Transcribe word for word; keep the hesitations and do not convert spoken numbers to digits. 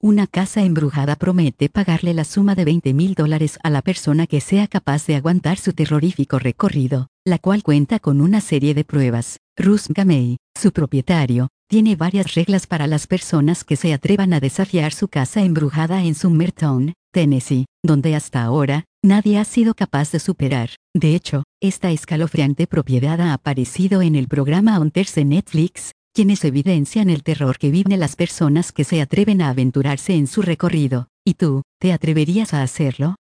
Una casa embrujada promete pagarle la suma de veinte mil dólares a la persona que sea capaz de aguantar su terrorífico recorrido, la cual cuenta con una serie de pruebas. Russ Gamey, su propietario, tiene varias reglas para las personas que se atrevan a desafiar su casa embrujada en Summertown, Tennessee, donde hasta ahora, nadie ha sido capaz de superar. De hecho, esta escalofriante propiedad ha aparecido en el programa Hunters de Netflix, quienes evidencian el terror que viven las personas que se atreven a aventurarse en su recorrido. ¿Y tú, te atreverías a hacerlo?